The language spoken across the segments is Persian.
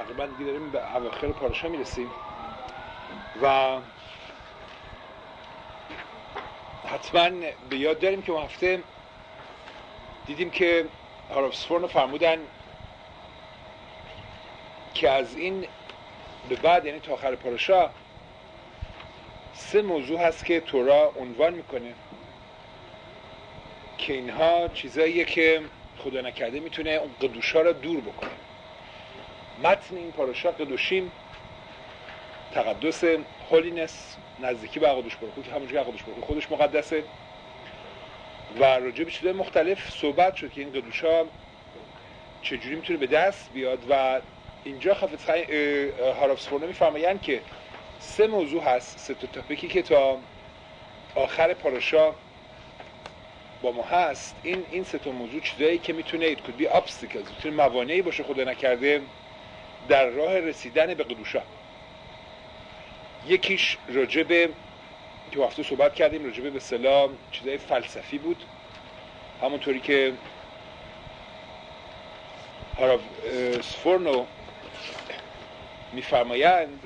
تقریبا دیگه داریم به اواخر پاراشا میرسیم و حتما به یاد داریم که اون هفته دیدیم که هاراف سفورن فرمودن که از این به بعد، یعنی تا آخر پاراشا، 3 موضوع هست که تورا عنوان میکنه که اینها چیزاییه که خدا نکرده میتونه اون قدوشا را دور بکنه. متن این پاراشا قدوشیم، تقدس، هولینس، نزدیکی به قدوش برخو که همونجوری که قدوش برخو خودش مقدسه و راجع به چیزهای مختلف صحبت شد که این قدوشا چجوری میتونه به دست بیاد و اینجا هاراف سفورن میفرمایند که 3 موضوع هست، 3 تا تاپیکی که تا آخر پاراشا با ما هست. این 3 تا موضوع چیزایی که میتونه it could be obstacles، میتونه موانعی باشه خدا نکرده در راه رسیدن به قدوشا. یکیش راجب که وقتی صحبت کردیم راجب به اصطلاح چیزای فلسفی بود، همونطوری که هاراف سفورن میفرمایند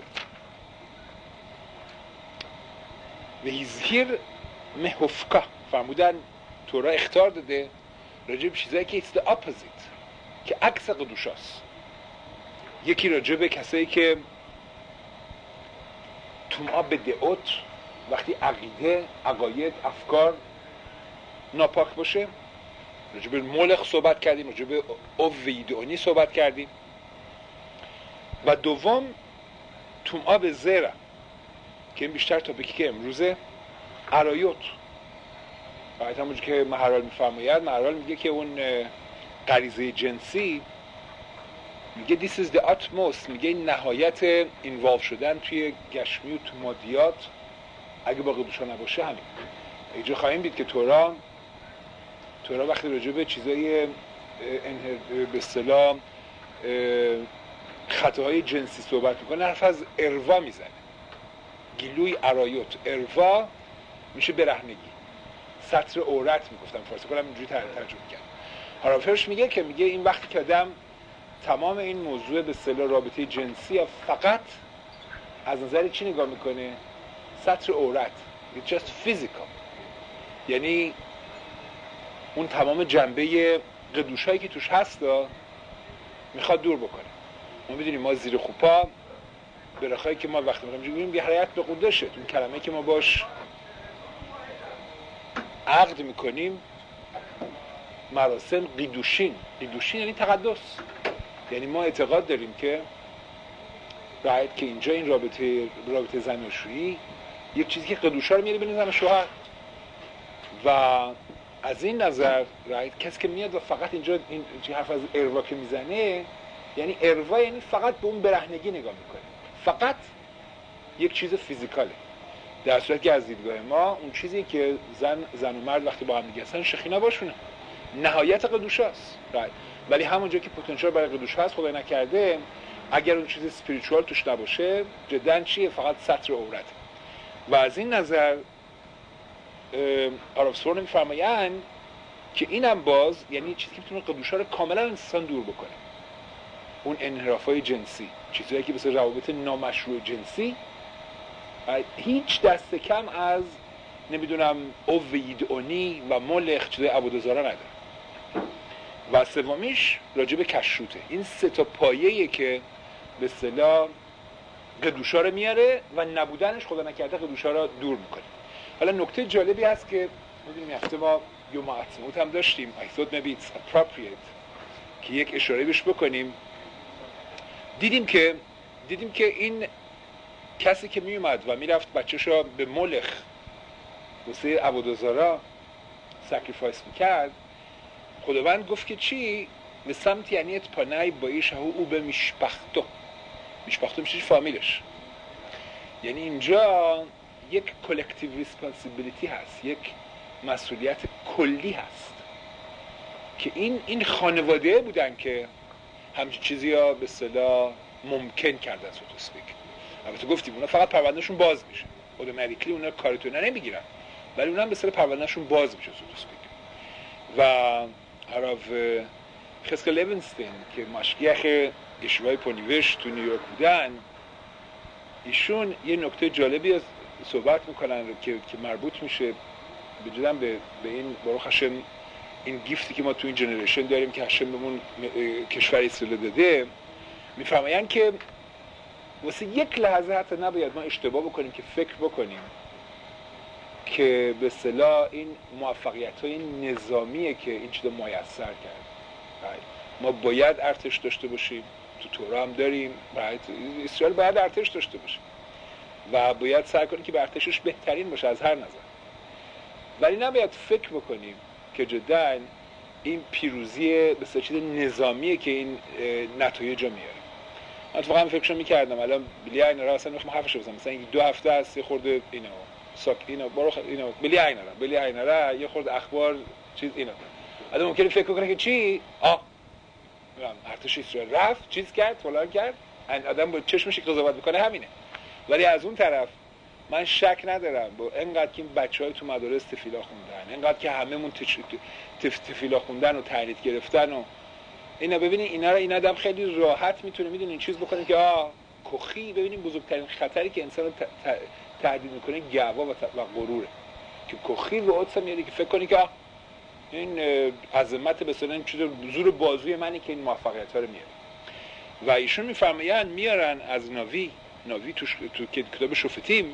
و هیزهیر مهفکا، فرمودن تورا اخطار داده راجب چیزایی که it's the opposite، که عکس قدوشاست. یکی راجب کسایی که توما به دعوت، وقتی عقیده، عقاید، افکار ناپاک باشه. راجب مولخ صحبت کردیم، راجب اویدونی صحبت کردیم. و دوم توما به زرع که این بیشتر تاپیکی که امروزه، عرایوت. باید همونجور که مهرال میفرماید، مهرال میگه که اون غریزه جنسی، میگه this is the utmost، میگه نهایت اینوالو شدن توی گشمی و تو مادیات اگه با قدوشا نباشه همین. اینجا خواهیم دید که تورا وقتی راجع به چیزای به اصطلاح خطاهای جنسی صحبت میکنه حرف از اروا میزنه. گیلوی عرایوت، اروا میشه برهنگی، سطر عورت میگفتم فارسی کنم اینجوری ترجمه کردم. هارافرش میگه این وقتی که آدم تمام این موضوع به اصطلاح رابطه جنسی فقط از نظر چی نگاه میکنه؟ سطر عورت، it's just physical، یعنی اون تمام جنبه قدوشایی که توش هست میخواد دور بکنه. ما میدونیم ما زیر خوپا برخایی که ما وقتی میگیم بی حرایت به قدشه، اون کلمه که ما باش عقد میکنیم مراسم قیدوشین یعنی تقدس، یعنی ما اعتقاد داریم که رایت که اینجا این رابطه زن و شویی یک چیزی که قدوشا رو میاره بین زن و شوهر و از این نظر رایت کسی که میاد و فقط اینجا این حرف از اروا که میزنه، یعنی اروا یعنی فقط به اون برهنگی نگاه میکنه، فقط یک چیز فیزیکاله، در صورتی که از دیدگاه ما اون چیزی که زن و مرد وقتی با هم دیگه هستن شخینا باشونه نهایت قدوشاست. ولی همونجا که پتانسیل برای قدوشا هست خدای نکرده اگر اون چیز اسپریچوال توش نباشه جداً چیه؟ فقط سطر عورت. و از این نظر هاراف سفورن میفرمایند که اینم باز یعنی چیزی که میتونه قدوشا رو کاملا انسان دور بکنه، اون انحرافای جنسی، چیزایی که مثل روابط نامشروع جنسی هیچ دست کم از نمیدونم اویدونی و مولخ چیزای عبودزارا نداره. و سومیش راجع به کشروته. این 3 تا پایه‌ایه که به اصطلاح قدوشا رو میاره و نبودنش خدا نکرده قدوشا رو دور میکنه. حالا نکته جالبی هست که میدونیم هفته ما یوم عطموت هم داشتیم، I thought maybe it's appropriate که یک اشاره بهش بکنیم. دیدیم که این کسی که میومد و میرفت بچه‌شو به مولخ واسه عبودزارا ساکریفایس میکرد، خداوند گفت که چی؟ به سمت یعنی اتپانای بایش او به میشپختو میشه فامیلش، یعنی اینجا یک کلکتیو ریسپانسیبیلیتی هست، یک مسئولیت کلی هست که این خانواده بودن که همچین چیزی ها به اصطلاح ممکن کردن سو تو اسپیک. البته گفتیم اونا فقط پروندهشون باز میشه، اتوماتیکلی اونا کارتون نمیگیرن، ولی اونا هم به اصطلاح پروندهشون باز میشه سو تو اسپیک. و هاراف خسکل لیونستین که مشگیخ یشوای پونیوش تو نیویورک بودن، ایشون یه نکته جالبی از صحبت میکنن که مربوط میشه بجدن به این باروخ هشم، این گیفتی که ما تو این جنریشن داریم که هشم بهمون کشور اسرائیل داده. میفرمایند که واسه یک لحظه حتی نباید ما اشتباه بکنیم که فکر بکنیم که به اصطلاح این موفقیت‌های نظامیه که این چیزا میسر کرد. ما باید ارتش داشته باشیم، تو تورا هم داریم، اسرائیل باید ارتش داشته باشه و باید سعی کنیم که به ارتشش بهترین باشه از هر نظر، ولی نباید فکر بکنیم که جداً این پیروزی به اصطلاح چیز نظامیه که این نتایج رو میاره. من اتفاقا فکرشو میکردم الان بلی عین را اصلا میخوام حرفش بزنم، مثلا 2 هفته است یه خورده اینو بلی عین را یه خورده اخبار چیز اینا آدم ممکنه فکر کنه که چی ارتش اسرائیل رفت چیز کرد فلان کرد، آدم با چشمش قضاوت میکنه همینه. ولی از اون طرف من شک ندارم با اینقدر که این بچهای تو مدارس تفیلا خوندن، اینقدر که هممون تفیلا خوندن و تحلیل گرفتن و اینا، ببینید اینا رو این آدم خیلی راحت میتونه میدونه این چیز بکنه که کخی. ببینید بزرگترین خطری که انسان رو تهدید میکنه گوا و غروره، که کخی و عدس میاره که فکر کنی که این عظمت مثلا این چیز زور بازوی منی که این موفقیت ها رو میاره. و ایشون میفرمایند میارن از ناوی تو کتاب شفتیم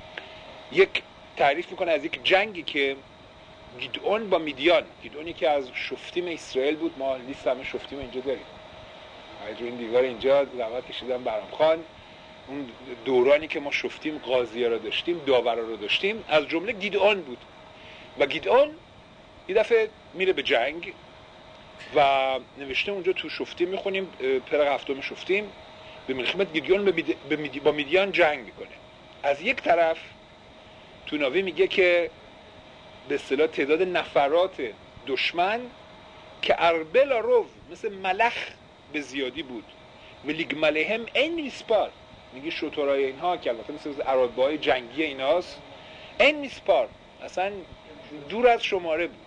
یک تعریف میکنه از یک جنگی که گیدئون با میدیان، گیدئونی که از شفتیم اسرائیل بود، ما لیست همه شفتیم اینجا داریم، رو این دیوار اینجا زحمت کشیدم برام خان، اون دورانی که ما شفتیم قاضی‌ها رو داشتیم، داورا رو داشتیم، از جمله گیدئون بود. و گیدئون یه دفعه میره به جنگ و نوشته اونجا تو شفتیم میخونیم پرق هفتم شفتیم، به ملخمت گیدئون با میدیان جنگ میکنه. از یک طرف تو ناوی میگه که به اصطلاح تعداد نفرات دشمن که اربل رو مثل ملخ به زیادی بود و لیگملهم این میسپار، میگه شترهای اینها که البته مثل عرابه‌های جنگی ایناست، این میسپار اصلا دور از شماره بود،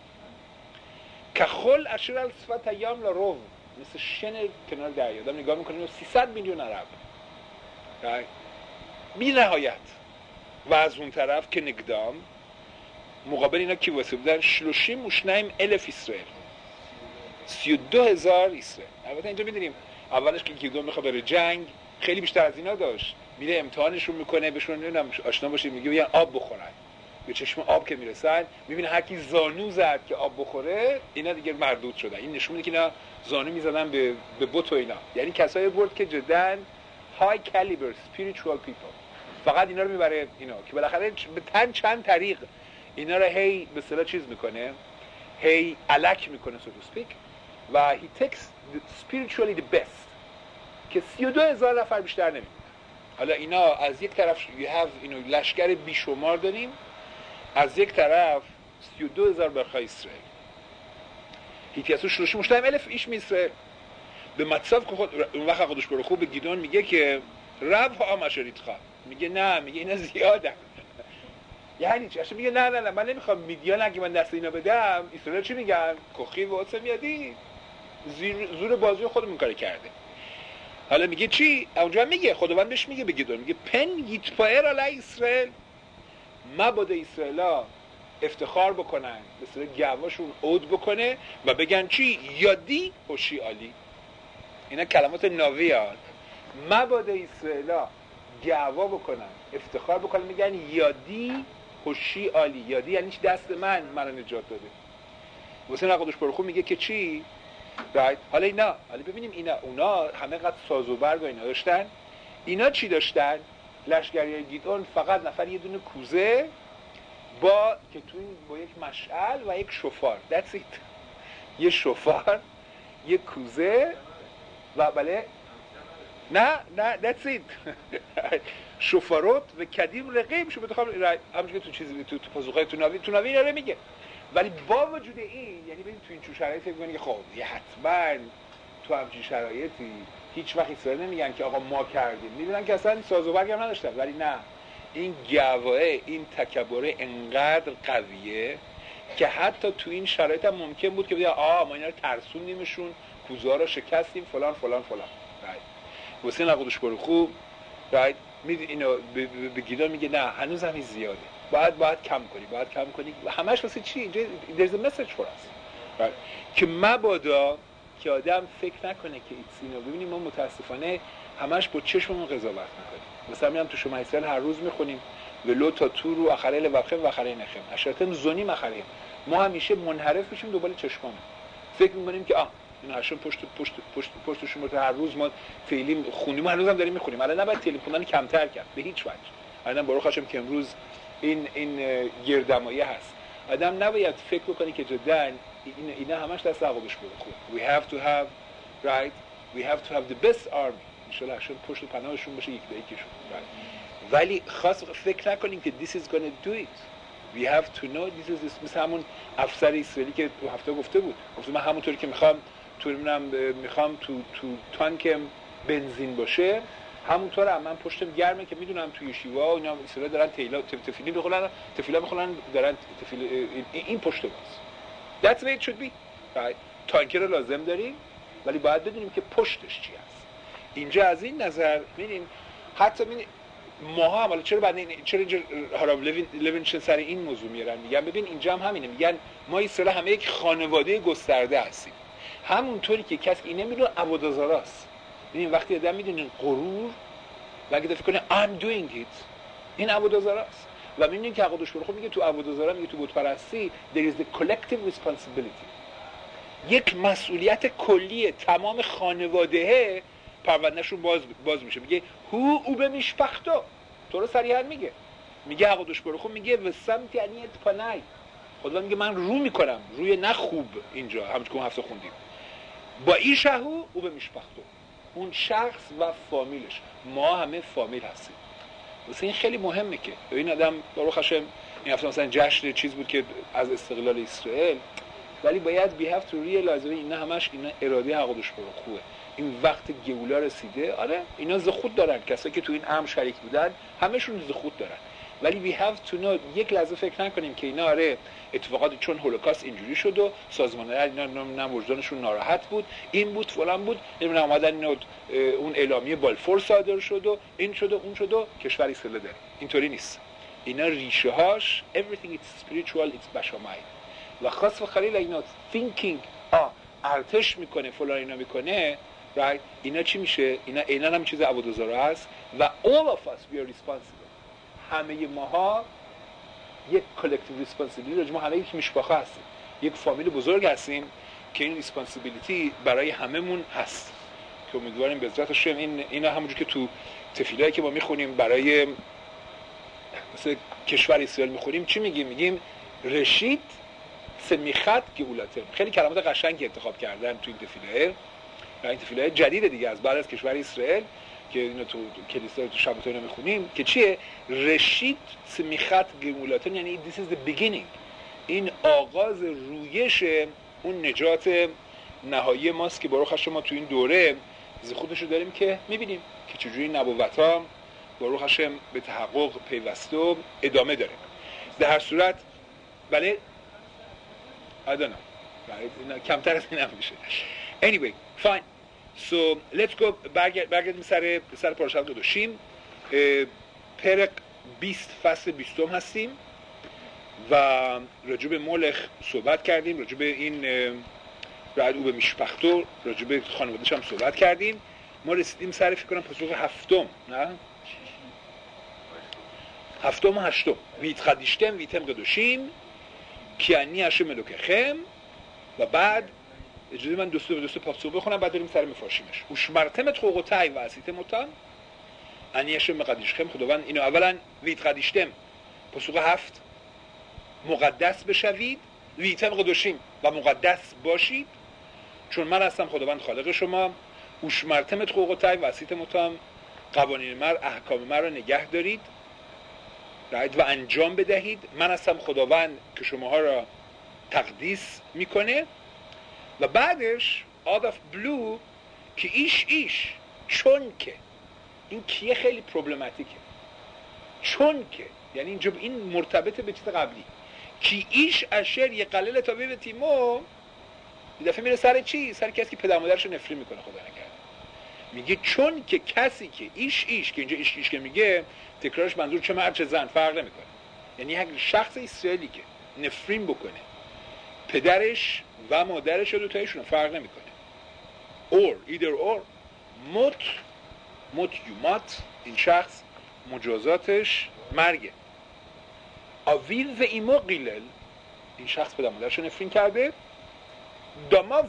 که خل اشر الصفت ایام لرو، مثل شن کنار دریا. آدم نگاه میکنه 300 میلیون عرب بی نهایت. و از اون طرف که نگدام مقابل اینا کی واسه بودن 32,000 اسرائیل، 32,000 اسرائیل. البته اینجا میدونیم اولش که گیدون میخواد بره جنگ خیلی بیشتر از اینا داشت، میره امتحانشون میکنه، بهشون نمیدونم آشنا باشید، میگه بیان آب بخورن، به چشم آب که میرسن میبینه هر کی زانو زد که آب بخوره اینا دیگه مردود شدن. این نشون میده که اینا زانو میزدن به بت و اینا، یعنی کسایی بود که جداً های کالیبر spiritual people. فقط اینا رو میبره اینا که بالاخره به چند طریق اینا رو هی به اصطلاح چیز میکنه، هی الک میکنه so to speak، و he takes spiritually the best که 32,000 نفر بیشتر نمیدونن. حالا اینا از یک طرف you have اینو لشکر بیشمار داریم، از یک طرف 32,000 برخای اسرائیل، هیتیاسو 32,000 ایش می اسرائیل. به متصف که اون وقت قدوش برو خوب به گیدون میگه که رب ها مشارید خواه، میگه نه، میگه اینا زیادن. یعنی چی؟ میگه نه من نمیخوام میدیان اگه من دست اینا بدم اسرائیل چی میگن؟ کخی و عدس میادی زور بازوی خودمون کار کرده. حالا میگه چی؟ اونجا میگه خداوند بهش میگه به گیدون، میگه پن یتپایر علی اسرائیل، مبادا اسرائیلا افتخار بکنن، مثلا گواشون عود بکنه و بگن چی؟ یادی هوشی عالی. اینا کلمات ناویان. مبادا اسرائیلا گوا بکنن، افتخار بکنن، میگن یادی هوشی عالی. یادی یعنی دست منو نجات داده. حسین قدوس برخو میگه که چی؟ حالا ببینیم اونا همه قد ساز و برگ و اینا داشتن. اینا چی داشتن؟ لشکریای گیدون فقط نفر یه دونه کوزه با که تو این با یک مشعل و یک شفار. That's it. یه شفار، یه کوزه و بله نه that's it. شفاروت و کدیم رقیب شو بخوام همونجوری که تو چیزی تو پاسخای تو ناوی اینا رو میگه. ولی با وجود این یعنی ببین تو این چه شرایطی فکر کنی که خب یه حتما تو همچین شرایطی هیچ وقت اسرائیل نمیگن که آقا ما کردیم، میدونن که اصلا ساز و برگ هم نداشتن. ولی نه، این گواه، این تکبره انقدر قویه که حتی تو این شرایط هم ممکن بود که بگه ما اینا رو ترسوندیمشون کوزه‌ها رو شکستیم فلان فلان فلان. حسین قدوس برخو راید میدونی اینو به گیدان میگه نه هنوز هم زیاده، باید کم کنی همش واسه چی؟ there's a message for us که مبادا که آدم فکر نکنه که اینو ببینیم. ما متاسفانه همش با چشممون قضاوت میکنیم. مثلا میام تو شما اسرائیل هر روز میخونیم ولو تا تو رو اخره لوخم و اخره نخم اشرتن زونی مخریم. ما همیشه منحرف میشیم دنبال چشممون، فکر میکنیم که اینا هاشون پشتشون رو هر روز ما فعلی خوندیم، هر روزم داریم میخونیم. الان نباید تعلیم خوندن کمتر کرد به هیچ وجه. الان باروخ هاشم که امروز این گردمایه هست. آدم نباید فکر بکنه که جدا اینا همش دست عقبش برخورد. We have to have the best army. ان شاء الله هاشون پشت و پناهشون باشه یک به یکیشون. ولی خاص فکر نکنیم که this is going to do it. We have to know this is مثل همون افسر اسرائیلی که تو هفته گفته بود من همونطوری که میخوام تو تانکم بنزین باشه همونطور من پشتم گرمه که میدونم توی شیوا اینا اسرائیل دارن تفیلا بخونن دارن این پشت باز. That's the way it should be. تانکر رو لازم داریم ولی باید بدونیم که پشتش چی هست. اینجا از این نظر می‌بینیم حتی ماها هم چرا اینجا هارام لوینشن سر این موضوع میارن میگن ببین اینجا هم همینه، میگن ما اسرائیل همه یک خانواده گسترده هستیم. همونطوری که کسی این نمیدونه عبادت‌گزاراست. ببین وقتی آدم میدونه غرور و اگه فکر کنه I'm doing it این عبادت‌گزاراست و میبینید که قدوس برخو میگه تو عبادت‌گزارا میگه تو بت پرستی there is the collective responsibility. یک مسئولیت کلی تمام خانواده پروندهشون باز میشه. میگه هو او به میشپختو تو رو صریحا میگه قدوس برخو میگه وسمت یعنی اتپانای خدا میگه من رو میکنم روی نه خوب اینجا همونطور که هفته خوندیم با این شهو او به میشپختو اون شخص و فامیلش. ما همه فامیل هستیم. واسه این خیلی مهمه که این آدم باروخ هاشم این هفته مثلا جشن چیز بود که از استقلال اسرائیل، ولی باید we have to realize اینا همش اینا اراده قدوس برخوه. این وقت گئولا رسیده. آره اینا زخود دارن، کسایی که تو این امر شریک بودن همشون زخود دارن، ولی we have to know یک لحظه فکر نکنیم که اینا آره اتفاقات چون هولوکاست اینجوری شد و سازمان‌ها اینا وجدانشون ناراحت بود این بود فلان بود نمیدونم اومدن اینا اون اعلامیه بالفور صادر شد و این شد و اون شد و کشور اسرائیل داره. اینطوری نیست. اینا ریشه هاش everything it's spiritual it's بشامای و خاص و خلیل اینا thinking ارتش میکنه فلان اینا میکنه right اینا چی میشه؟ اینا هم چیز عبادت‌گزارا هست و all of us we are responsible. همه ماها یک collective responsibility ما همه یک مشبخه هستیم، یک فامیل بزرگ هستیم که این responsibility برای هممون هست که امیدواریم به عزت شم اینا همونجور که تو تفیلایی که ما میخونیم برای مثل کشور اسرائیل میخونیم چی میگیم رشید سمیخت گئولاتم. خیلی کلمات قشنگی انتخاب کردن تو این تفیله. این تفیله جدید دیگه از بعد از کشور اسرائیل که اینو تو کلیسا تو شبات اینا میخونیم که چیه؟ رشید سمیخت گئولاتم یعنی this is the beginning. این آغاز رویش اون نجات نهایی ماست که باروخ هاشم ما تو این دوره خودشو داریم که میبینیم که چجوری نبوت‌ها باروخ هاشم به تحقق پیوسته و ادامه داره. در هر صورت بله I don't know کمتر از این هم میشه. Anyway fine so let's go برگردیم سر پارشات قدوشیم. پرق 20 فصل 20 هستیم و راجع به مولخ صحبت کردیم، راجع به این رعد او به میشپختو، راجع به خانواده‌اش هم صحبت کردیم. ما رسیدیم سر فکر کنم پاسخ هفتم نه؟ هفتم و هشتم ویت خدیشتم ویتم قدوشیم کیانی هشم ملوکخم و بعد اجازه من دوست پاسخ بخونم بعد بریم سر مفاشیمش. اوشمرتمت خوقوتای و اسیتم اوتان انی هشم مقدشخم خداوند اینو اولا ویت خدیشتم پاسخ هفت مقدس بشوید ویتم قدوشیم و مقدس باشید چون من هستم خداوند خالق شما. اوشمرتمت خوقوتای و اسیتم اوتان قوانین من احکام من رو نگه دارید و انجام بدهید. من هستم خداوند که شماها را تقدیس میکنه. و بعدش آداف بلو که ایش چون که این کیه خیلی پروبلماتیکه. چون که یعنی اینجا این مرتبط به چیز قبلی کی ایش اشر یه قلل تا به تیمو یه دفعه میره سر چی؟ سر کسی که پدر مادرش رو نفرین میکنه، خدا نکرده. میگه چون که کسی که ایش که اینجا ایش که میگه تکرارش منظور چه مرد چه زن فرق نمیکنه، یعنی یک شخص اسرائیلی که نفرین بکنه پدرش و مادرش رو دوتایشون فرق نمیکنه، either or موت این شخص مجازاتش مرگه. آویل و ایمو قیلل، این شخص پدر مادرش رو نفرین کرده. داماو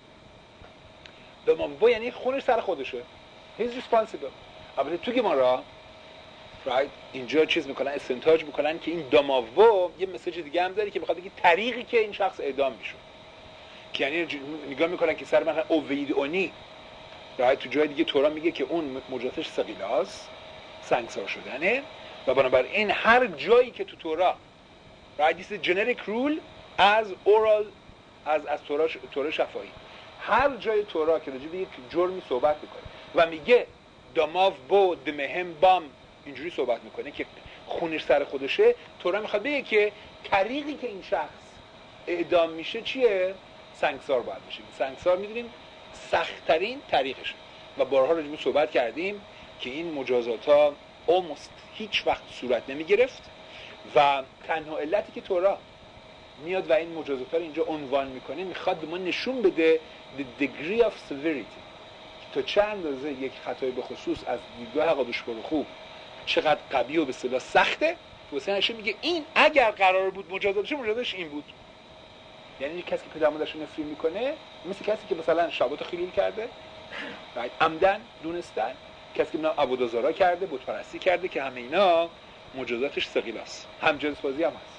بو یعنی خونش سر خودشه، he's responsible. البته تو گمارا right اینجا چیز میکنن، استنتاج میکنن که این داماو یه مسیج دیگه هم داره که میخواد بگه طریقی که این شخص اعدام میشه، که یعنی نگاه میکنن که سر مثلا اوید اونی right تو جای دیگه تورا میگه که اون مجازاتش ثقیلاست، سنگسار شدنه، و بنابراین هر جایی که تو تورا right this is generic rule از oral از تورا شفاهی، هر جای تورا که راجع به یک جرمی صحبت میکنه و میگه داماو بو دمهم بام اینجوری صحبت میکنه که خونش سر خودشه، تورا میخواد بگه که طریقی که این شخص اعدام میشه چیه؟ سنگسار باید بشه. سنگسار میدونیم سخت‌ترین طریقشه و بارها راجع به صحبت کردیم که این مجازات ها almost هیچ وقت صورت نمیگرفت و تنها علتی که تورا میاد و این مجازات ها رو اینجا عنوان میکنه میخواد به ما نشون بده the degree of severity، تا چه اندازه یک خطای به خصوص از دیدگاه قادوش خوب چقدر قوی و به اصطلاح سخته. واسه نشه میگه این اگر قرار بود مجازاتش این بود، یعنی کسی که پدر مادرش رو نفرین میکنه مثل کسی که مثلا شبات خیلول کرده عمدن دونستن، کسی که عبادت‌گزارا کرده، بت پرستی کرده، که همه اینا مجازاتش ثقیلاست. همجنس بازی هم هست.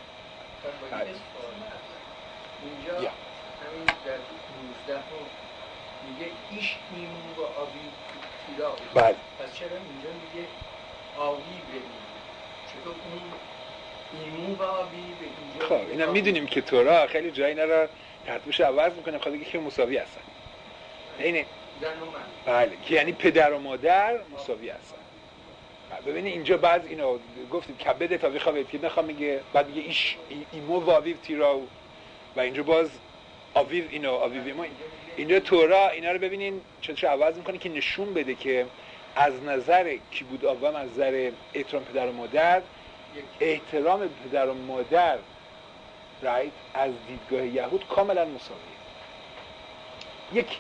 اینجا همین در 19 میگه ایش ایمون و آبی تیرا. بله. پس چرا اینجا میگه آبی ببین؟ چطور اون ایمون و آبی به اینجا؟ خب اینا میدونیم که تورا خیلی جایی اینا رو ترتیبش عوض میکنه، خواهد که مساوی هستن. اینه زن و مرد. بله، که یعنی پدر و مادر مساوی هستن. ببینید اینجا بعد اینو گفتیم کبد تا بخوابید که نخوام میگه، بعد میگه ایش ایمو و آویو تیرا، و اینجا باز آویو اینو آویو ایمو. اینجا تورا اینا رو ببینین چطور عوض میکنه که نشون بده که از نظر کی بود آوام، از نظر احترام پدر و مادر، احترام پدر و مادر رایت از دیدگاه یهود کاملا مساویه. یکی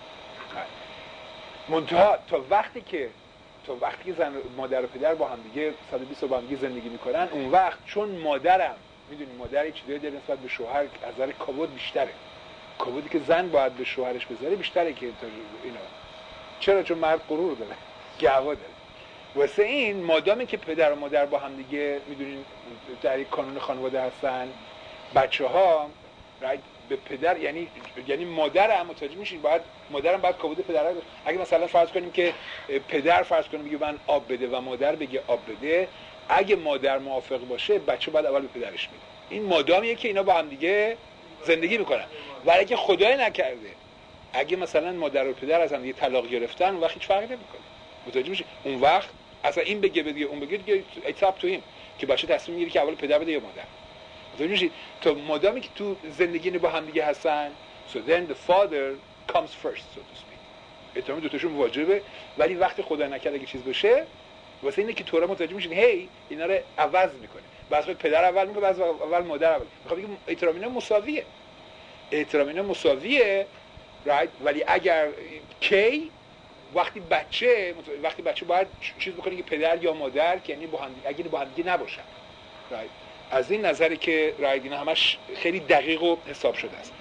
منتها تا وقتی که زن مادر و پدر با هم دیگه 120 با هم دیگه زندگی میکنن، اون وقت چون مادرم میدونی مادر چیزایی داره نسبت به شوهر از نظر کابود بیشتره، کابودی که زن باید به شوهرش بذاره بیشتره که اینا. چرا؟ چون مرد غرور داره، گهوا داره. واسه این مادامی که پدر و مادر با هم دیگه میدونین در یک کانون خانواده هستن، بچه‌ها به پدر یعنی مادرم متوجه میشین، مادرم باید کابود پدر رو. اگه مثلا فرض کنیم که پدر فرض کنیم میگه من آب بده و مادر بگه آب بده، اگه مادر موافق باشه بچه باید اول به پدرش میده. این مادامیه که اینا با هم دیگه زندگی میکنن. ولی اگه خدای نکرده اگه مثلا مادر و پدر از هم دیگه طلاق گرفتن، اون وقت هیچ فرقی نمیکنه. متوجه میشین؟ اون وقت اصلا این بگه اون بگه دیگه ایتاب تو این که بچه تصمیم میگیره که اول پدر بده یا مادر. متوجه میشین؟ تا مادامی که تو زندگی با هم دیگه هستن، so then the father comes first so to speak. احترام دوتاشون واجبه، ولی وقتی خدا نکرده اگه چیز بشه، واسه اینه که تورا متوجه میشین هی اینا رو عوض میکنه. بعضی وقت پدر اول میگه، بعضی اول مادر اول. میخوام بگم احترام اینا مساویه. احترام اینا مساویه right؟ ولی اگر کی وقتی بچه باید چیز بکنه که پدر یا مادر که یعنی با هم اگه با هم دیگه نباشن right؟ از این نظری که رایت اینا همش خیلی دقیق و حساب شده است.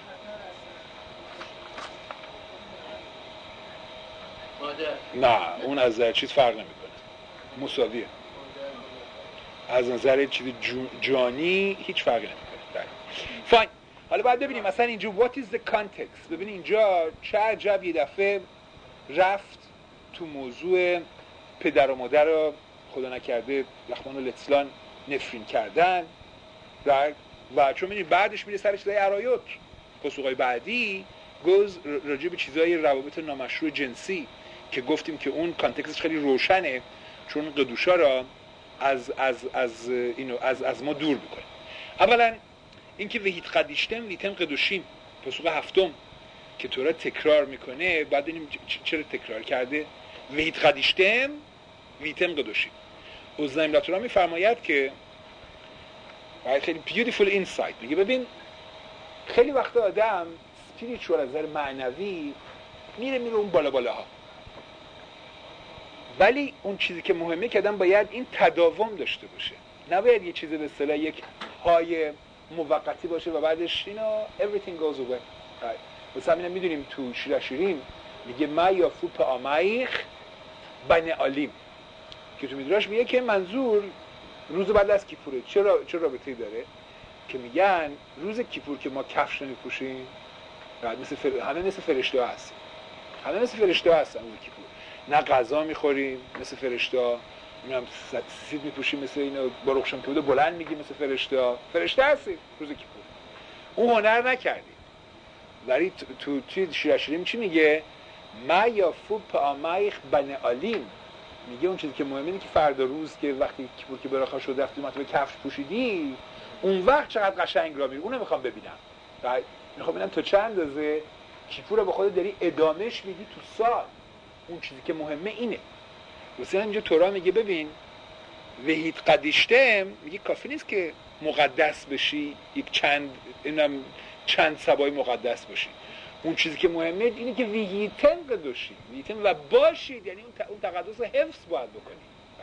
نه اون از نظر چیز فرق نمیکنه، مساویه. از نظر چیز جانی هیچ فرقی نمیکنه. فاین. حالا باید ببینیم مثلا اینجا what is the context. ببینید اینجا چه عجب یه دفعه رفت تو موضوع پدر و مادر رو خدا نکرده رحمان و لطلان نفرین کردن و چون میدونی بعدش میره سر چیزای عرایات، پاسخهای بعدی گوز راجع به چیزای روابط نامشروع جنسی که گفتیم که اون کانتکستش خیلی روشنه، چون قدوشا را از ما دور میکنه. اولا اینکه وحید قدیشتم ویتم قدوشیم، پاسخ هفتم که تورا تکرار میکنه، بعد ببینیم چرا تکرار کرده. وحید قدیشتم ویتم قدوشیم. اوزنایم لاتورا میفرماید که خیلی بیوتیفول اینسایت، میگه ببین خیلی وقت آدم اسپریچوال از نظر معنوی میره اون بالاها، ولی اون چیزی که مهمه که آدم باید این تداوم داشته باشه، نباید یه چیزی به اصطلاح یک های موقتی باشه و بعدش everything goes away. مثلا همین میدونیم تو شیرین میگه ما یا فوپ آمایخ بن آلیم، که تو میدراش میگه که منظور روز بعد از کیپوره. چه رابطه‌ای داره؟ که میگن روز کیپور که ما کفش نمیپوشیم، همه مثل فرشته هستیم، همه مثل فرشته هستن روز کیپور، نه غذا میخوریم مثل فرشته، میگم سید میپوشیم مثل اینا، با رخشان پیوده بلند میگیم مثل فرشته هستیم روز کیپور. اون هنر نکردیم. ولی تو شیرین چی میگه؟ ما یا فوپ آمایخ بن آلیم، میگه اون چیزی که مهمه اینه که فردا روز که وقتی کیپور که براخا شد رفتی به کفش پوشیدی، اون وقت چقدر قشنگ را میری. اونو میخوام ببینم، میخوام ببینم تا چند اندازه کیپور رو به خودت داری ادامهش میدی تو سال. اون چیزی که مهمه اینه. مثلا اینجا تورا میگه ببین وحید قدیشتم، میگه کافی نیست که مقدس بشی، یک چند سبای مقدس باشی. اون چیزی که مهمه اینه که ویتم قدوشی، ویتم و باشید، یعنی اون تقدس حفظ باید بکنی.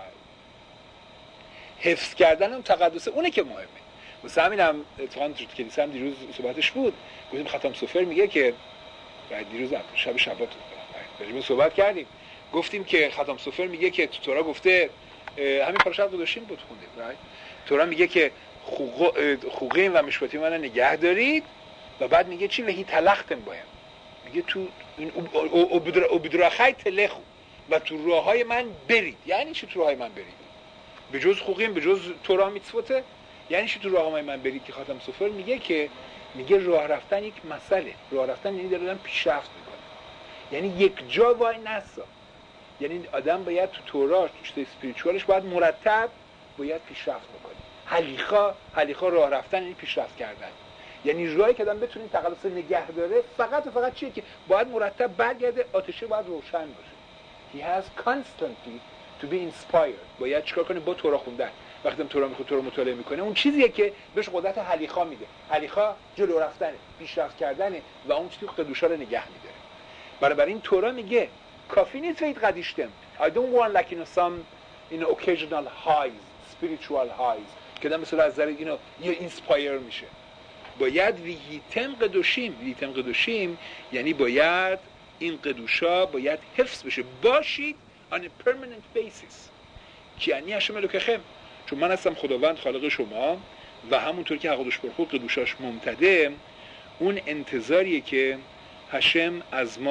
حفظ کردن اون تقدس اونه که مهمه. مثلا همینم اتفاقا تو کلیسا هم دیروز صحبتش بود، گفتیم ختم سفر میگه که دیروز شب شبات راجع صحبت کردیم، گفتیم که ختم سفر میگه که تو تورا گفته، همین پاراشا قدوشیم بود خونده، تورا میگه که خوقیم و مشواتی من نگه دارید، و بعد میگه چی؟ وحی تلختم بایم، میگه تو اوبدراخای تلخو، و تو راههای من برید. یعنی چی تو راههای من برید؟ به جز خوقیم، به جز تورا میتسوته، یعنی چی تو راههای من برید؟ که خاتم سفر میگه که میگه راه رفتن یک مسئله، راه رفتن یعنی دارن پیشرفت میکنه، یعنی یک جا وای نسا، یعنی آدم باید تو تورا تو اسپریچوالش باید مرتب باید پیشرفت بکنه. حلیخا راه رفتن یعنی پیشرفت کردن، یعنی راهی که آدم بتونه تقدس نگه داره فقط و فقط چیه؟ که باید مرتب برگرده، آتشه باید روشن باشه. He has constantly to be inspired. باید چیکار کنه؟ با تورا خوندن. وقتی تورا مطالعه میکنه، اون چیزیه که بهش قدرت حلیخا میده. حلیخا جلو رفتنه، پیشرفت کردنه، و اون چیزی که قدوشا رو نگه میداره. برای این تورا میگه کافی نیست وید قدیشتم. I don't want like some occasional highs, spiritual highs که آدم مثلا از ذره یه اینسپایر میشه. باید ویتم قدوشیم یعنی باید این قدوشا باید حفظ بشه، باشید on a permanent basis، که یعنی هشم الوکخم، چون من هستم خداوند خالق شما، و همونطور که حقدش برخود قدوشاش ممتده، اون انتظاریه که هشم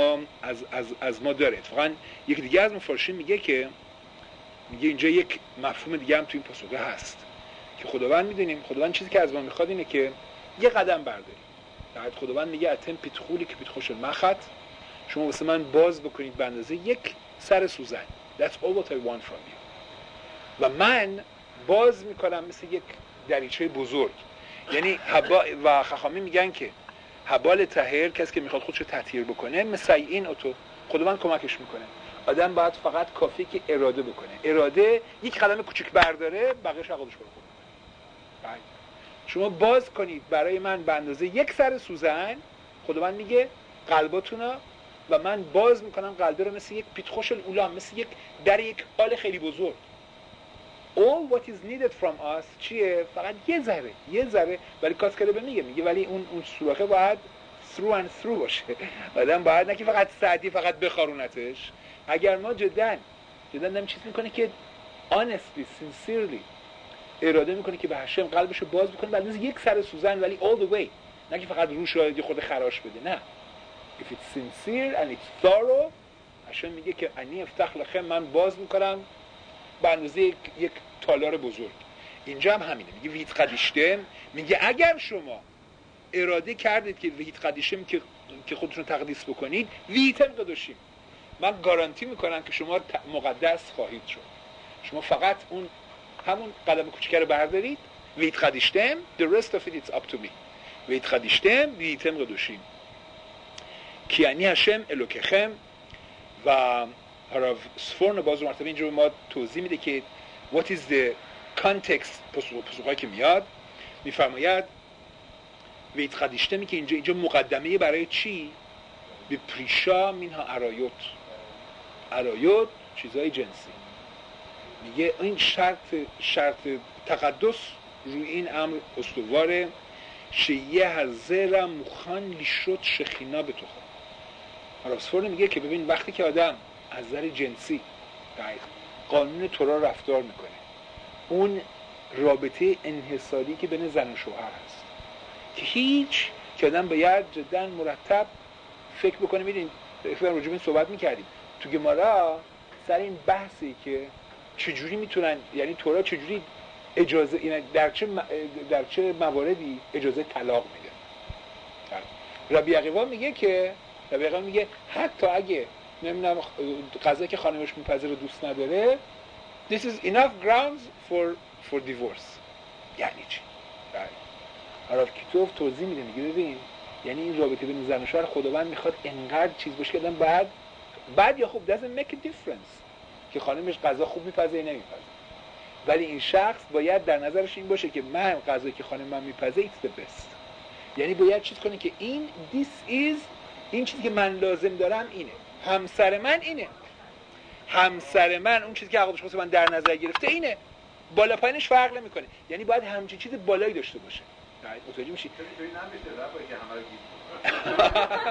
از ما داره. اتفاقا یک دیگه از مفارشین میگه اینجا یک مفهوم دیگه هم تو این پاسخه هست که خداوند خداوند چیزی که از ما میخواد اینه که یه قدم برداریم. بعد خداوند میگه اتم پیتخولی که پیتخوش المخت، شما واسه من باز بکنید به اندازه یک سر سوزن. That's all what I want from you. و من باز میکنم مثل یک دریچه بزرگ. یعنی و خخامی میگن که حبال طاهر، کسی که میخواد خودشو تطهیر بکنه، مسیعین اوتو، خداوند کمکش میکنه. آدم باید فقط کافی که اراده بکنه. اراده یک قدم کوچیک برداره، بقیه‌اش خودش بکنه. شما باز کنید برای من به اندازه یک سر سوزن، خداوند میگه قلباتونو، و من باز میکنم قلبه رو مثل یک پیتخوش الاولام، مثل یک حال خیلی بزرگ. All what is needed from us چیه؟ فقط یه ذره. ولی کاسکده میگه ولی اون سوراخه باید through and through باشه. آدم باید نه که فقط سعدی فقط بخارونتش. اگر ما جدن چیز میکنه که honestly, sincerely اراده میکنه که به هشم قلبشو باز بکنه، بعد یک سر سوزن، ولی all the way، نه که فقط روش رو خود خراش بده. نه، if it's sincere and it's thorough، هشم میگه که انی افتخ لخم، من باز میکنم به اندازه یک تالار بزرگ. اینجا هم همینه، میگه وید قدیشتم، میگه اگر شما اراده کردید که وید قدیشتم که خودتون تقدیس بکنید، ویتم قدوشیم، من گارانتی میکنم که شما مقدس خواهید شد. شما فقط همون قدم کوچیک رو بردارید، وید قدیشتم، the rest of it it's up to me. وید قدیشتم ویتم قدوشیم، که یعنی هشم الوکخم. و هراو سفورن باز مرتبه اینجا به ما توضیح میده که what is the context پاسخهایی که میاد. میفرماید ویت خدیشته که اینجا مقدمه برای چی؟ به پریشا مینها ارایوت چیزای جنسی. میگه این شرط تقدس روی این امر استواره. شیعه هزه را مخان لیشت شخینا به تو خود. راسفورن میگه که ببین وقتی که آدم از نظر جنسی قانون تورا رفتار میکنه، اون رابطه انحصاری که بین زن و شوهر هست که آدم باید جدا مرتب فکر بکنه. میدین راجع به این صحبت میکردیم تو گمارا سر این بحثی که چجوری میتونن، یعنی تورا چجوری اجازه، یعنی در چه مواردی اجازه طلاق میده. ربی عقیوا میگه حتی اگه نمیدونم قضایی که خانمش میپذیره دوست نداره this is enough grounds for divorce. یعنی چی؟ هراو کیتوف توضیح میده، میگه ببین یعنی این رابطه بین زن و شوهر خداوند میخواد انقدر چیز باشه که آدم بعد یا خوب doesn't make a difference که خانمش غذا خوب میپزه یا نمیپزه، ولی این شخص باید در نظرش این باشه که من غذایی که خانم من میپزه it's the best. یعنی باید چیز کنه که این این چیزی که من لازم دارم اینه، همسر من اون چیزی که عقبش واسه من در نظر گرفته اینه، بالا پایینش فرق نمیکنه. یعنی باید همچین چیز بالایی داشته باشه. متوجه میشی؟ توی نمیشه رفت که همه رو گیر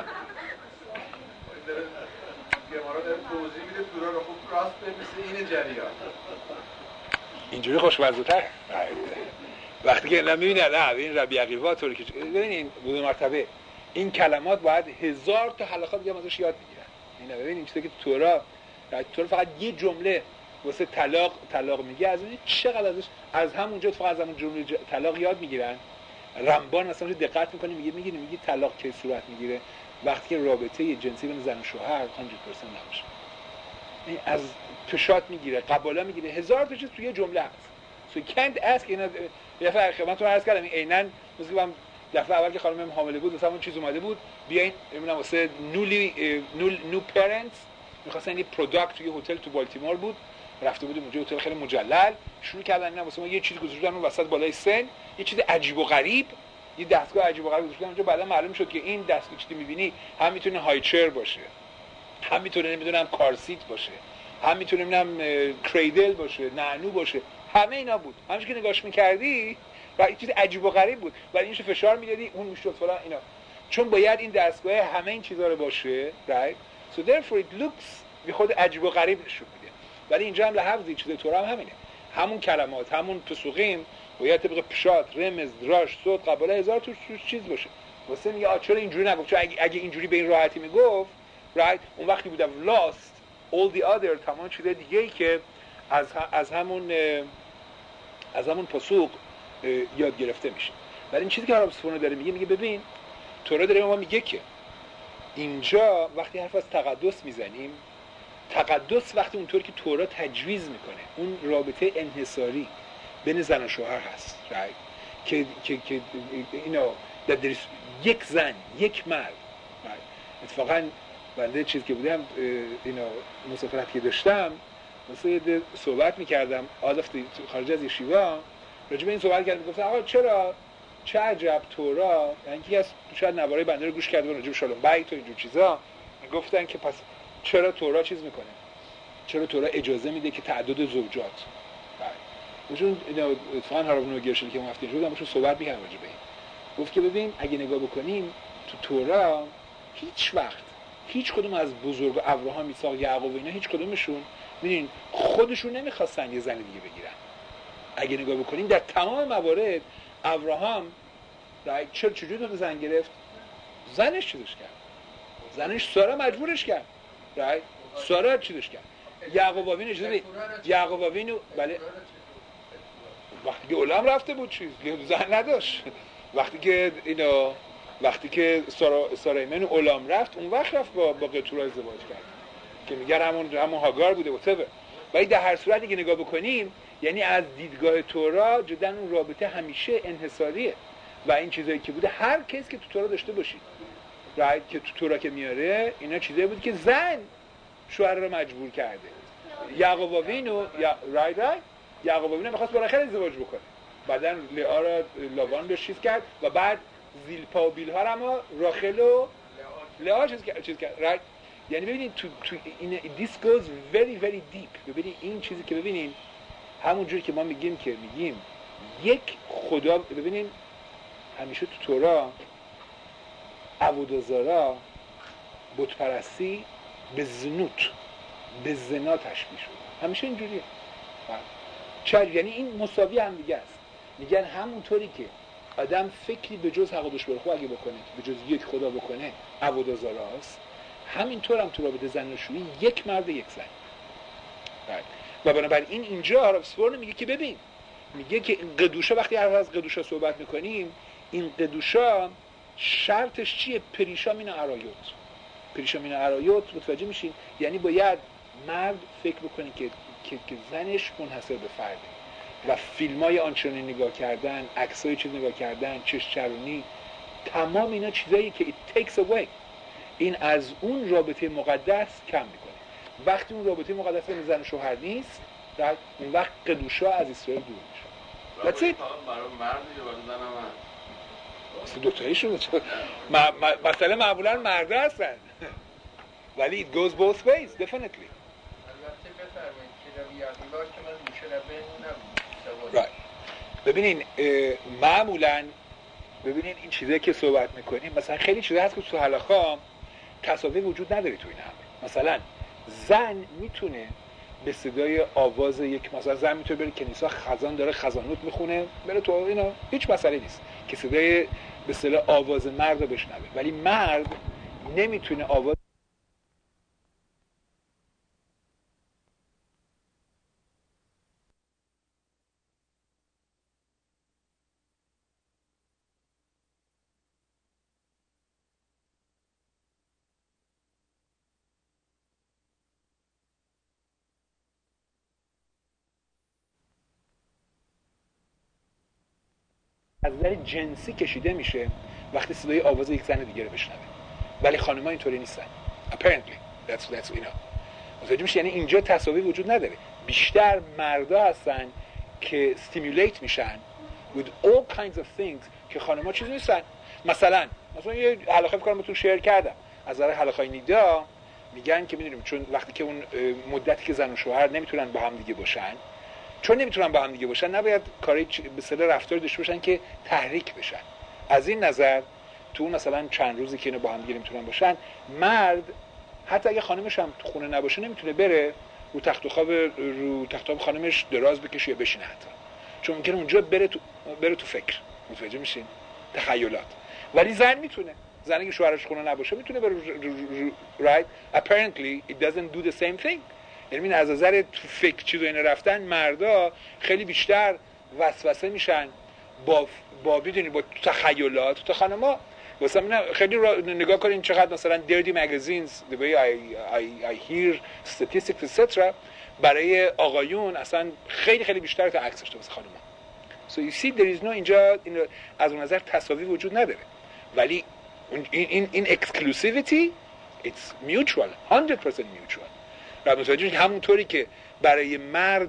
گمارا داره توضیح میده تورا رو خوب راست مثل این جریان اینجوری خوشمزه‌تر. وقتی که میبینه نه این ربی عقیوا طوری که ببینین بود مرتبه این کلمات باید 1000 تا حلقات دیگه ازش یاد بگیرن. اینا ببینین چیزی که تورا فقط یه جمله واسه طلاق میگه، از این چقدر ازش از همونجا فقط از همون جمله طلاق یاد میگیرن. رمبان مثلا دقت میکنه میگه طلاق کی صورت میگیره وقتی که رابطه جنسی بین زن و شوهر 100% نباشه. این از پشات میگیره، قبالا میگیره، 1000 تا چیز توی جمله هست. So you can't ask اینا یه فرق من تو عرض کردم عیناً مثلا دفعه اول که خانمم حامله بود مثلا اون چیز اومده بود بیاین نمیدونم واسه نو پرنتس می‌خواستن یه پروداکت توی هتل تو بالتیمور بود، رفته بودیم اونجا هتل خیلی مجلل، شروع کردن اینا واسه ما یه چیزی گذاشتن اون وسط بالای سن، یه چیز عجیب و غریب، یه دستگاه عجیب و غریب گذاشتن اونجا. بعدا معلوم شد که این دستگاه چیزی می‌بینی هم میتونه های چر باشه، هم میتونه نمیدونم کار سیت باشه، هم میتونه نمیدونم کریدل باشه، نعنو باشه، همه اینا بود. همش که نگاش می‌کردی و یه چیز عجیب و غریب بود، ولی اینش فشار میدادی اون میشد فلان اینا، چون باید این دستگاه همه این چیزا رو باشه right so therefore it looks به خود عجیب و غریب نشون میده. ولی اینجا هم لحظه چیز طور هم همینه، همون کلمات همون پسوقیم باید طبق پشات رمز دراش صوت قباله 1000 توش چیز باشه. واسه میگه چرا اینجوری نگفت، چون اگه اینجوری به این راحتی میگفت right اون وقتی بودم lost all the other تمام چیز دیگه‌ای که از همون پسوق یاد گرفته میشه. ولی این چیزی که هراو سفورن داره میگه ببین تورا داره ما میگه که اینجا وقتی حرف از تقدس میزنیم، تقدس وقتی اونطور که تورا تجویز میکنه اون رابطه انحصاری بین زن و شوهر هست right؟ که اینو یک زن یک مرد right؟ اتفاقا بنده چیزی که بودم اینو مسافرت که داشتم مثلا یه صحبت میکردم خارج از یشیوا راجع به این صحبت کردم، گفتم آقا چه عجب تورا، یعنی یکی از شاید نوارای بنده رو گوش کرده راجع به شالوم بیت و اینجور چیزا، گفتن که پس چرا تورا چیز میکنه، چرا تورا اجازه میده که تعدد زوجات باشون. اتفاقا هراو نوگرشل که اون هفته شدم باشون صحبت میکردم راجع به این، گفت که ببین اگه نگاه بکنیم تو تورا هیچ وقت هیچ کدوم از بزرگ ابراهام ایساق یعقوب و اینا هیچ کدومشون ببینین خودشون نمیخواستن یه زن دیگه بگیرن. اگه نگاه بکنیم در تمام موارد ابراهام چجوری تو زن گرفت؟ زنش چیزش کرد، زنش سارا مجبورش کرد سارا چیزش کرد. یعقوب آوین اجازه یعقوب آوین بله وقتی که اولام رفته بود چیز زن نداشت، وقتی که سارایمن اولام رفت اون وقت رفت با قطورا ازدواج کرد که میگن همون هاگار بوده whatever. ولی در هر صورتی که نگاه بکنیم یعنی از دیدگاه تورا جدا اون رابطه همیشه انحصاریه و این چیزایی که بوده هر کسی که تو تورا داشته باشید رایت که تو تورا که میاره اینا چیزایی بود که زن شوهر رو مجبور کرده. یعقوب وینو رایت یعقوب وینو می‌خواست با راخل ازدواج بکنه، بعدن لئا را لاوان بهش چیز کرد و بعد زیلپا و بیلها رو اما راخل و لئا چیز کرد رایت. یعنی ببینید تو این this goes very very deep. ببینید این چیزی که ببینید همونجوری که ما میگیم یک خدا، ببینید همیشه تو تورا عبودازارا بت پرستی به زنوت، به زنا تشبیه شده، همیشه اینجوریه. یعنی این مساوی هم دیگه است. میگن همونطوری که آدم فکری به جز حق و دشبرخو اگه بکنه که به جز یک خدا بکنه عبودازاراست، همینطور هم تو رابطه زناشویی یک مرد یک زن. و بنابراین اینجا سورن میگه که ببین، میگه که این قدوشا، وقتی از قدوشا صحبت میکنیم، این قدوشا شرطش چیه؟ پریشامین عرایوت متوجه میشین؟ یعنی باید مرد فکر بکنه که زنش منحصر به فرده و فیلمای آنچنانی نگاه کردن، عکسای چیز نگاه کردن، چش چرونی، تمام اینا چیزایی که it takes away، این از اون رابطه مقدس کم میکنه. وقتی اون رابطه مقدس بین زن و شوهر نیست، در اون وقت قدوشا از اسرائیل دور میشه. That's it. برای مرد یا برای زن هم هست؟ دوتاییشون مسئله معمولا مرده هستن ولی it goes both ways definitely. البته بفرمایید که رویاردیگاه که من میشه نبود. right. ببینین معمولا ببینین این چیزایی که صحبت میکنیم، مثلا خیلی چیزا هست که تو حلقا تصاوی وجود نداره تو این امر. مثلا زن میتونه به صدای آواز یک، مثلا زن میتونه بره کنیسا، خزان داره خزانوت میخونه، بره تو اینا، هیچ مسئله نیست که صدای به اصطلاح آواز مرد رو بشنوه، ولی مرد نمیتونه آواز از نظر جنسی کشیده میشه وقتی صدای آواز یک زن دیگه رو بشنوه، ولی خانم‌ها اینطوری نیستن apparently. that's you know. متوجه میشه؟ یعنی اینجا تساوی وجود نداره، بیشتر مردا هستن که استیمولیت میشن with all kinds of things که خانم‌ها چیزی نیستن. مثلا یه حلقه فکر کنم بهتون شیر کردم از نظر حلقه‌های نیدا، میگن که میدونیم چون وقتی که اون مدتی که زن و شوهر نمیتونن با هم دیگه باشن، چون نمیتونن با هم دیگه باشن، نباید کاری به اصطلاح رفتار داشته باشن که تحریک بشن. از این نظر تو اون مثلا چند روزی که اینا با هم دیگه نمیتونن باشن، مرد حتی اگه خانمش هم تو خونه نباشه نمیتونه بره رو تخت خواب خانمش دراز بکشه یا بشینه، حتی چون ممکنه اونجا بره تو فکر. متوجه میشین؟ تخیلات. ولی زن میتونه، زنی که شوهرش خونه نباشه میتونه بره right. Apparently it doesn't do the same thing. یعنی از نظر تو فکر چیز و اینا رفتن، مردا خیلی بیشتر وسوسه میشن با بدونی با تخیلات. تو خانم‌ها مثلا خیلی نگاه کنین چقدر مثلا dirty magazines the way I hear statistics etc برای آقایون اصلا خیلی خیلی بیشتر تا عکسش تو واسه خانم‌ها. So you see there is no اینجا از اون نظر تساوی وجود نداره، ولی این exclusivity it's mutual 100% mutual. متوجه که همونطوری که برای مرد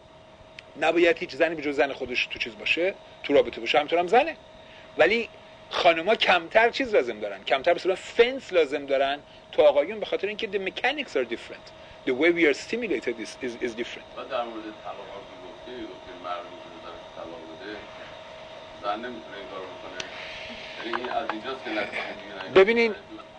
نباید هیچ زنی به جز زن خودش تو چیز باشه، تو رابطه باشه، همینطور هم زنه، ولی خانم‌ها کمتر چیز لازم دارن، کمتر به اصطلاح فنس لازم دارن تا آقایون، به خاطر اینکه the mechanics are different, the way we are stimulated is different. در مورد طلاق گفتی که مرد میتونه طلاق بده، زن نمیتونه این کارو بکنه. یعنی از اینجاست که نتیجه ببینین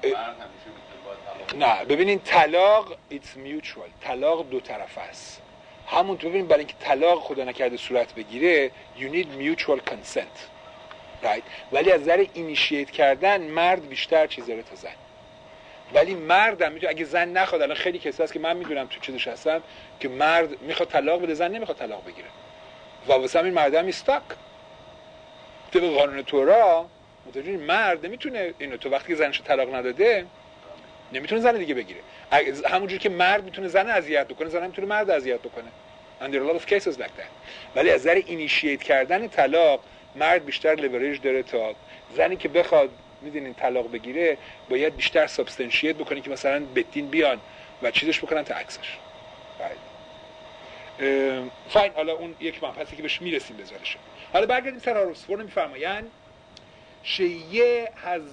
مرد نه، ببینین طلاق it's mutual، طلاق دو طرفه است. همونطور ببینین برای اینکه طلاق خدا نکرده صورت بگیره you need mutual consent right. ولی از نظر اینیشییت کردن مرد بیشتر چیز داره تا زن، ولی مرد هم میتونه اگه زن نخواد. الان خیلی کسا هست که من میدونم تو چیزش هستم که مرد میخواد طلاق بده، زن نمیخواد طلاق بگیره و واسه همین مرد هم استاک. طبق قانون تورا متوجه مرد نمیتونه اینو، تو وقتی که زنش طلاق نداده نمیتونه زن دیگه بگیره. همونجوری که مرد میتونه زن اذیت بکنه، زن میتونه مرد اذیت بکنه. And there are a lot of cases like that. ولی از نظر اینیشییت کردن طلاق مرد بیشتر لیوریج داره تا زنی که بخواد میدونین طلاق بگیره باید بیشتر سابستنشیت بکنه که مثلا بتین بیان و چیزش بکنن تا عکسش. فاین، حالا اون یک مبحثی که بهش میرسیم بذارشه. حالا برگردیم سر هاروسفورن. میفرمایند شیه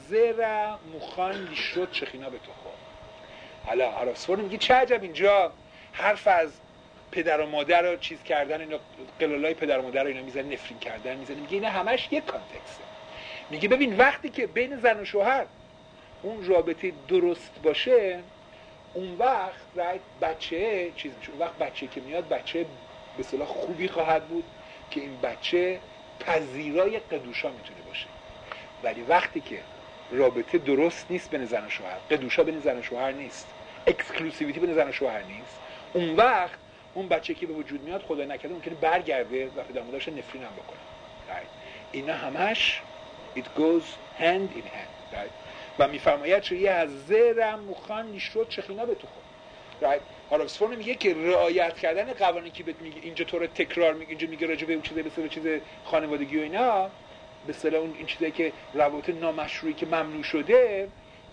هزر مخان لیشرت شخینا به تو خور. حالا هاروسفورن میگه چه عجب اینجا حرف از پدر و مادر رو چیز کردن، اینا قلالای پدر و مادر رو اینا میزنه، نفرین کردن میزنه. میگه اینا همش یک کانتکسته. میگه ببین وقتی که بین زن و شوهر اون رابطه درست باشه، اون وقت بچه چیز میشه. اون وقت بچه که میاد بچه به اصطلاح خوبی خواهد بود که این بچه پذیرای قدوشا میتونه باشه. ولی وقتی که رابطه درست نیست بین زن و شوهر، قدوشا بین زن و شوهر نیست، اکسکلوسیویتی بین زن و شوهر نیست، اون وقت اون بچه که به وجود میاد خدا نکرده ممکنه برگرده و پدر مادرش نفرین هم بکنه. اینا همش it goes hand in hand. و میفرماید چه یه از زرم مخان لیشرت شخینا به تو خود. هاروسفورن میگه که رعایت کردن قوانینی که بهت میگه اینجا تو رو تکرار میگه، اینجا میگه راجع به اون چیزای به چیز خانوادگی و اینا، به اصطلاح اون این چیزایی که روابط نامشروعی که ممنوع شده،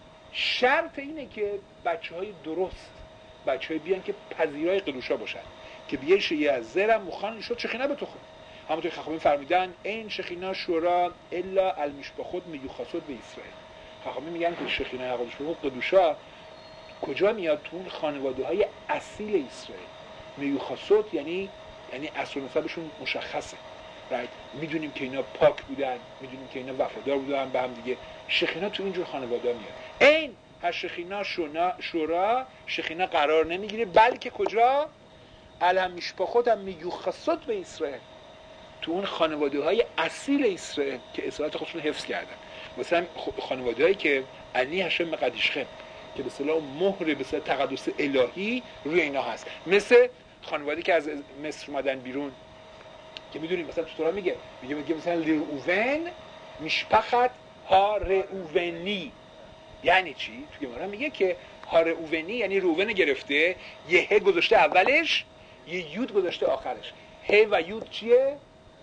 شرط اینه که بچهای درست، بچهای بیان که پذیرای قدوشا باشن، که بیش یه از زرم مخان لیشرت شخینا به تو خود. همونطور که خاخامین فرمودن این شخینا شورا الا المشبخات میوخاسد به اسرائیل. خاخامین میگن که شخینا حقوقش رو قدوشا کجا میاد؟ تو اون خانواده‌های اصیل اسرائیل. میوخاسد یعنی اصل و نسبشون مشخصه. میدونیم که اینا پاک بودن، میدونیم که اینا وفادار بودن به هم دیگه. شخینا تو اینجور خانواده میاد. این هر شخینا شورا شخینا قرار نمیگیره، بلکه کجا؟ الهم میشبخات هم میوخاسد به اسرائیل، تو اون خانواده‌های اصیل اسرائیل که اصالت خودشون حفظ کردن. مثلا خانواده‌هایی که عنی هشم قدیشخم، که به اصطلاح مهر به اصطلاح تقدس الهی روی اینا هست. مثل خانواده‌ای که از مصر اومدن بیرون که میدونیم مثلا تو تورا میگه مثلا لیروون میشپخت ها رئوونی. یعنی چی؟ تو گمارا میگه که ها رئوونی یعنی روون گرفته، یه ه گذاشته اولش، یه یود گذاشته آخرش. ه و یود چیه؟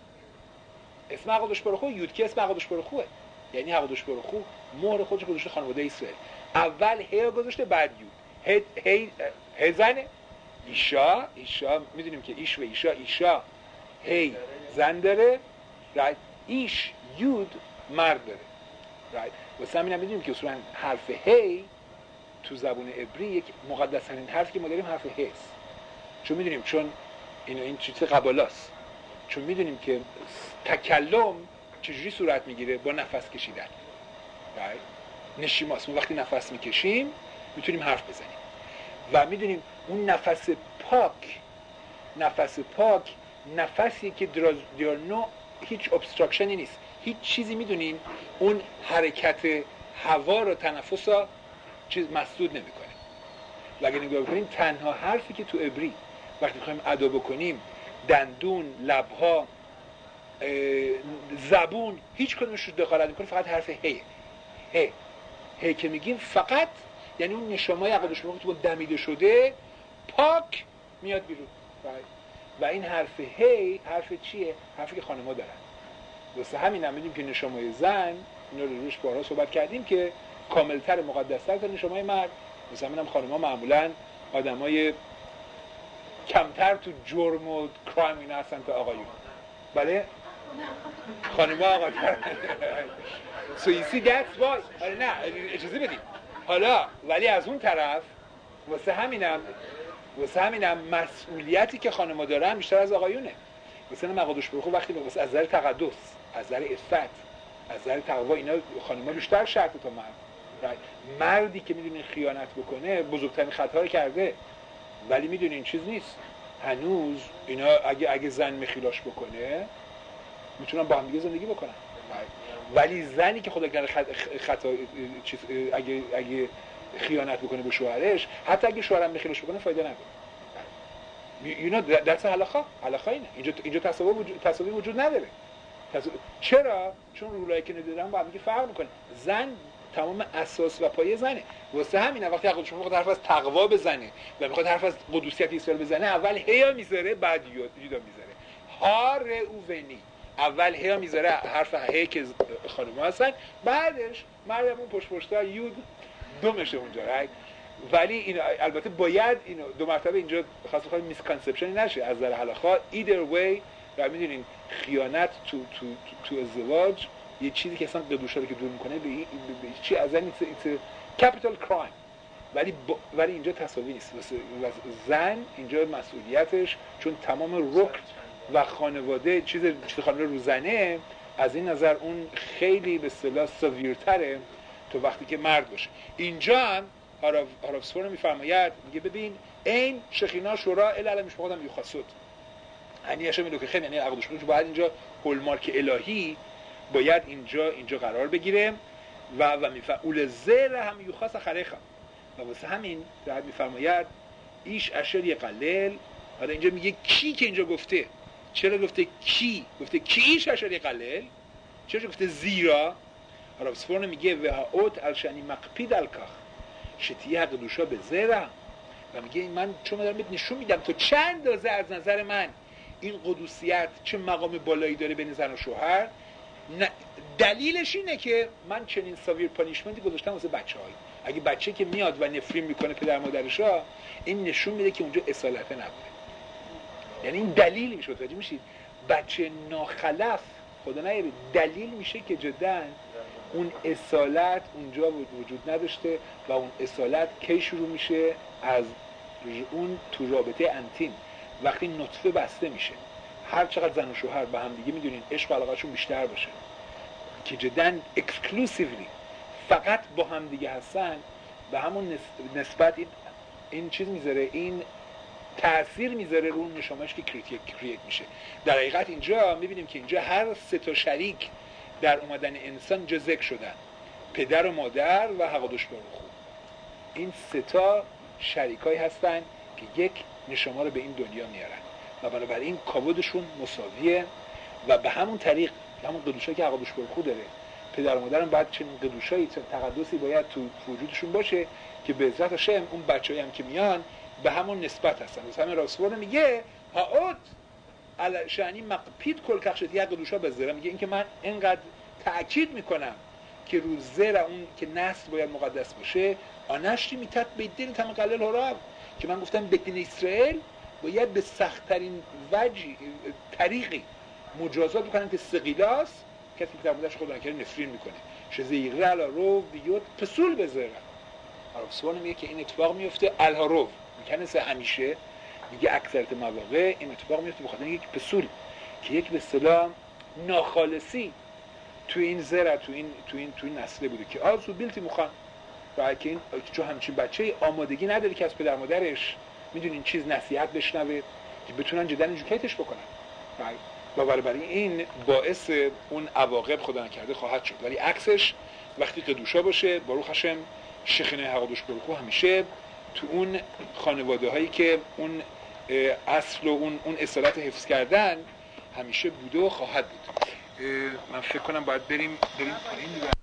اسم حقدش برخو. یود که اسم حقدش برخوه، یعنی حقدش برخو مهر خودش گذاشته خانواده اسرائیل. اول ه گذاشته بعد یود. ه زنه، ایشا میدونیم که ایش و ایشا هی زن داره، ایش یود مرد داره. واسه همین هم میدونیم که اصولا حرف هی تو زبان عبری یک مقدس ترین حرفی که ما داریم حرف ه است. چون میدونیم، چون این چیز قبالاست، چون میدونیم که تکلم چجوری صورت میگیره؟ با نفس کشیدن. نشیماست. ما وقتی نفس میکشیم میتونیم حرف بزنیم. و میدونیم اون نفس پاک نفسی که درازدیانو هیچ ابستراکشنی نیست، هیچ چیزی میدونین اون حرکت هوا رو تنفس ها چیز مسدود نمیکنه. و اگه نگاه بکنیم تنها حرفی که تو عبری وقتی میخوایم ادا بکنیم، دندون، لبها، زبون هیچ کدومش رو دخالت نمیکنه، فقط حرف هی که میگیم فقط یعنی اون نشامای عقلش موقعی تو دمیده شده پاک میاد بیرون. و این حرف هی حرف چیه؟ حرفی که خانم‌ها دارن. واسه همین هم میدونیم که نشامای زن، اینا رو روش بارها صحبت کردیم، که کاملتر مقدستر تا نشامای مرد. واسه همین هم خانم‌ها معمولاً آدمای کمتر تو جرم و کرایم اینا هستن تا آقایون. بله؟ خانم‌ها آقاتر. So you see that's why. آره نه اجازه بدید. حالا ولی از اون طرف واسه همینم مسئولیتی که خانم‌ها دارن بیشتر از آقایونه. مثلا مقادش برخو وقتی از نظر تقدس، از نظر عفت، از نظر تقوا اینا خانم‌ها بیشتر شرط تا مرد. مردی که میدونین خیانت بکنه بزرگترین خطا رو کرده، ولی میدونین چیز نیست. هنوز اینا اگه زن مخیلاش بکنه میتونن با هم دیگه زندگی بکنن. ولی زنی که خدا کنه خطا چیز اگه خیانت بکنه به شوهرش، حتی اگه شوهرم مخیلش بکنه فایده نداره. You know that's حلاخا اینه. اینجا تصاوی وجود نداره. چرا؟ چون رولایی که ندارن با هم دیگه فرق میکنه. زن تمام اساس و پایه زنه. واسه همین وقتی خودش میخواد حرف از تقوا بزنه و میخواد حرف از قدوسیت اسرائیل بزنه، اول هیا میذاره بعد یودا میذاره. هار اوونی، اول هیا میذاره حرف هی که خانم‌ها هستن، بعدش مریم اون پشت یود دومشه اونجا. ولی این البته باید اینو دو مرتبه اینجا خاص بخواد میسکانسپشن نشه از نظر هلاخا. either way و میدونین خیانت تو ازدواج یه چیزی که اصلا قدوشا رو که دور میکنه به چی از این کپیتال کرایم. ولی اینجا تساوی نیست. زن اینجا مسئولیتش چون تمام رکن و خانواده چیز خانواده رو زنه، از این نظر اون خیلی به اصطلاح ساویرتره تو وقتی که مرد باشه. اینجا هم هارافسفور میفرماید میگه ببین این شخینا شورا الا مشمقات هم یخصد یعنی اشم لوکه خیلی یعنی عقدش کنه باید اینجا هولمارک الهی باید اینجا قرار بگیره و میفعول زر هم یخص خریخم و واسه همین در میفرماید ایش اشر یقلل. حالا اینجا میگه کی که اینجا گفته، چرا گفته کی؟ گفته کی ایش اشر یقلل، چرا گفته زیرا؟ هارافسفور میگه و هاوت الشانی مقپید الکاخ شتیه قدوشا به زرا و میگه من چون دارم بهت نشون میدم تو چند اندازه از نظر من این قدوسیت چه مقام بالایی داره بین زن و شوهر. دلیلش اینه که من چنین ساویر پانیشمنتی گذاشتم واسه بچه‌های. اگه بچه که میاد و نفرین میکنه پدر مادرشا، این نشون میده که اونجا اصالت نبوده. یعنی این دلیل میشه. متوجه میشید؟ بچه ناخلف خدا نیاره دلیل میشه که جدا اون اصالت اونجا وجود نداشته و اون اصالت کی شروع میشه؟ از اون تو رابطه انتیم وقتی نطفه بسته میشه. هر چقدر زن و شوهر با هم دیگه میدونین عشق و علاقه‌شون بیشتر باشه که جدا اکسکلوسیولی فقط با هم دیگه هستن، به همون نسبت این چیز میذاره، این تأثیر میذاره رو اون نشامش که کریت میشه. در حقیقت اینجا میبینیم که اینجا هر سه تا شریک در اومدن انسان جا ذکر شدن، پدر و مادر و حقادش باروخو. این سه تا شریکایی هستن که یک نشما رو به این دنیا میارن و بنابراین کاودشون مساویه و به همون طریق همون قدوشایی که حقادش باروخو داره، پدر و مادرم باید چنین قدوشایی تقدسی باید تو وجودشون باشه که به عزت هاشم اون بچه‌ای هم که میان به همون نسبت هستن. مثلا همین راسفور میگه هاوت علشانی مقپید کل کخشتی یک قدوشا به زرا. میگه این که من اینقدر تأکید میکنم که رو زر اون که نسل باید مقدس باشه آنشتی میتت به دین تم قلل هراب که من گفتم بدین اسرائیل باید به سخت‌ترین طریقی مجازات بکنن که سقیلاس کسی که در مدرش خود نکرده نفرین میکنه شزیغه علا رو بیوت پسول بذاره. هارافسفور میگه که این اتفاق میفته الهاروف میکنه همیشه، میگه اکثرت مواقع این اتفاق میفته بخاطر یک پسول که یک به اصطلاح ناخالصی تو این زرع تو این نسله بوده که آزو بیلتی مخان و که این چون همچین بچه آمادگی نداره که از پدر مادرش میدونین چیز نصیحت بشنوه که بتونن جدا ایژوکیتش بکنن و برای این باعث اون عواقب خدا نکرده خواهد شد. ولی عکسش وقتی قدوشا باشه باروخ هاشم شخینه حقادش باروخو همیشه تو اون خانواده هایی که اون اصل و اون اصالت حفظ کردن همیشه بوده و خواهد بود. من فکر کنم باید بریم پایین دیگه.